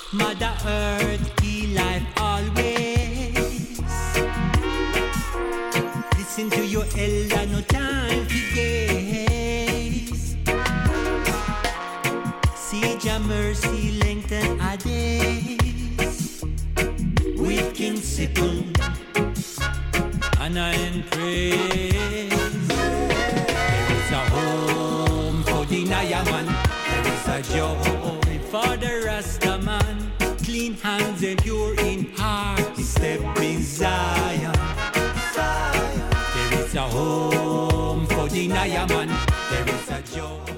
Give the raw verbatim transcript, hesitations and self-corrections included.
Mother Earth, heal life always. Listen to your elder, no time to gaze. See your mercy lengthen our days. With King Sickle, honor and praise. There is a home for the Nayaman. There is a joy for the Rasta man. Clean hands and pure in heart. Step in Zion. Zion. There is a home for the Nayaman. There is a joy.